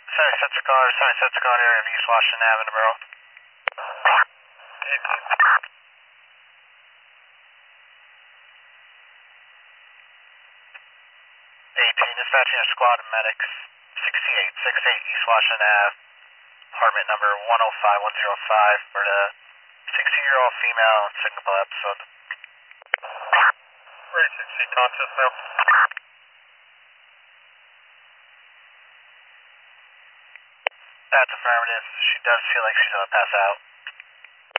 Central Car area of East Washington Avenue, bro. 18, dispatching a squad of medics. 68 East Washington Ave, apartment number 105105 for the 16-year-old female signal episode. Ready, 16 conscious now. That's affirmative. She does feel like she's gonna pass out.